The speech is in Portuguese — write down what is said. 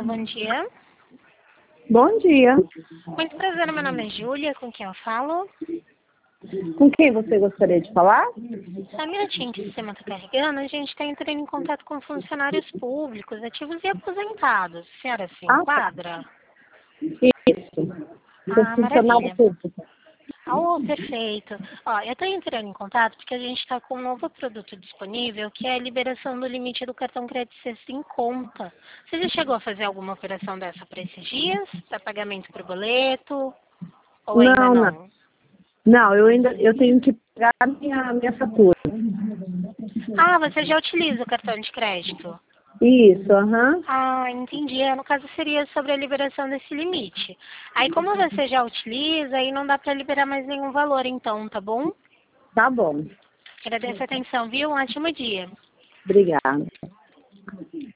Alô, bom dia. Bom dia. Muito prazer, meu nome é Júlia, com quem eu falo? Com quem você gostaria de falar? Só um minutinho que o sistema está carregando, a gente está entrando em contato com funcionários públicos, ativos e aposentados. A senhora se Ah, tá. enquadra? Isso. Sou Ah, funcionária maravilha. pública. Oh, perfeito. Ó, eu estou entrando em contato porque a gente está com um novo produto disponível, que é a liberação do limite do cartão crédito Sexta em conta. Você já chegou a fazer alguma operação dessa para esses dias? Para pagamento por boleto? Ou ainda Não, não. não? Não, eu tenho que pagar minha fatura. Ah, você já utiliza o cartão de crédito? Isso, aham. Ah, entendi. No caso seria sobre a liberação desse limite. Aí como você já utiliza, aí não dá para liberar mais nenhum valor então, tá bom? Tá bom. Agradeço a atenção, viu? Um ótimo dia. Obrigada.